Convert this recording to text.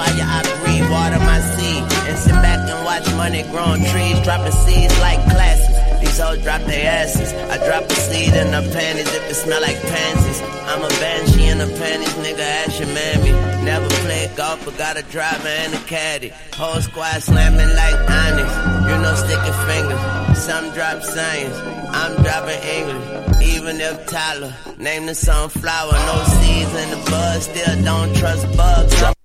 fire, I breathe, water my seed, and sit back and watch money grow on trees, dropping seeds like classes. These hoes drop their asses. I drop a seed in her panties if it smell like pansies. I'm a banshee in her panties, nigga, ask your mammy. Never played golf, but got a driver and a caddy. Whole squad slamming like Onyx. You know, sticky fingers. Some drop science, I'm dropping English. Even if Tyler named the sunflower, no seeds in the bud, still don't trust bugs.